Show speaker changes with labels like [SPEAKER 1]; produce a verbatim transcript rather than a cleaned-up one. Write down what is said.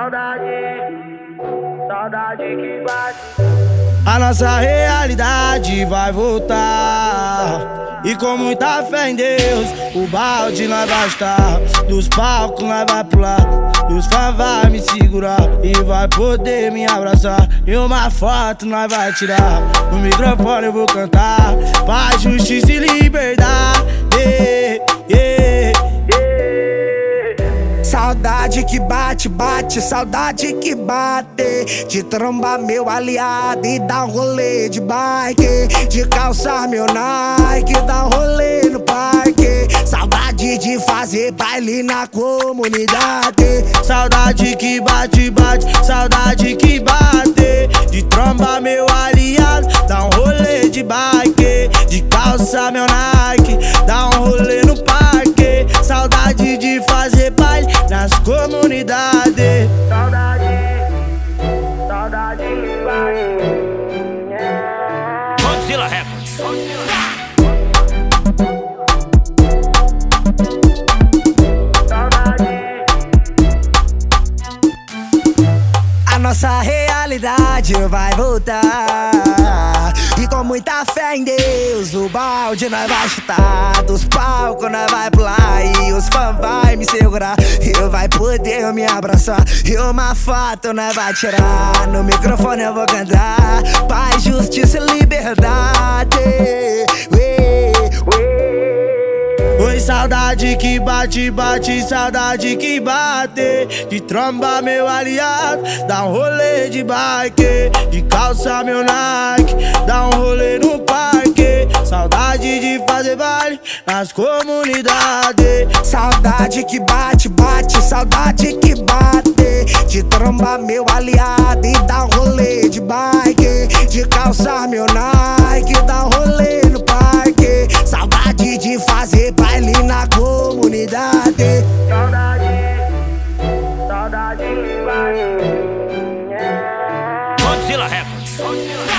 [SPEAKER 1] Saudade, saudade que bate.
[SPEAKER 2] A nossa realidade vai voltar, e com muita fé em Deus, o balde nós vai estar. Dos palcos nós vai pular, e os fãs vai me segurar, e vai poder me abraçar, e uma foto nós vai tirar. No microfone eu vou cantar paz, justiça e liberdade. Yeah, yeah.
[SPEAKER 3] Saudade que bate, bate, saudade que bate. De trombar meu aliado e dar um rolê de bike. De calçar meu Nike, dar um rolê no parque. Saudade de fazer baile na comunidade.
[SPEAKER 2] Saudade que bate, bate, saudade que bate. De trombar meu aliado, dar um rolê de bike. De calçar meu Nike, dar um rolê no parque. Saudade de fazer baile nas comunidades.
[SPEAKER 1] Saudade, saudade que bate.
[SPEAKER 4] Godzilla Records.
[SPEAKER 1] Saudade,
[SPEAKER 3] A nossa realidade vai voltar, e com muita fé em Deus, o balde nós vai chutar. Dos palcos nós vai pular, e os fãs vai me segurar, e eu vai poder me abraçar, e uma foto nós vai tirar. No microfone eu vou cantar paz, justiça e liberdade. Uê, uê.
[SPEAKER 2] Oi, saudade que bate, bate, saudade que bate. De trombar meu aliado, dá um rolê de bike. De calçar meu Nike, dá um rolê no parque. Saudade de fazer baile nas comunidades.
[SPEAKER 3] Saudade que bate, bate, saudade que bate. De trombar meu aliado e dar um rolê de bike. De calçar meu Nike, dar um rolê no parque. Saudade de fazer baile na comunidade.
[SPEAKER 1] saudade, saudade que bate.
[SPEAKER 4] Godzilla Records.